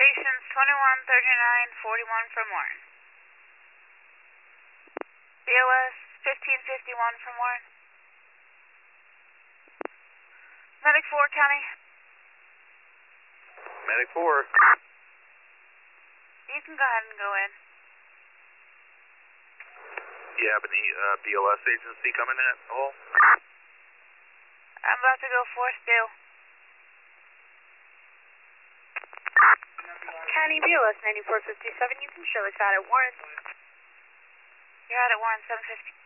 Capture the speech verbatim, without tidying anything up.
Stations twenty-one, thirty-nine, forty-one from Warren. B O S fifteen fifty-one from Warren. Medic four, County. Medic four. You can go ahead and go in. Do you have any uh, B L S agency coming at all? I'm about to go force due. County B L S ninety-four fifty-seven, you can show us out at Warren. You're out at Warren seven fifty.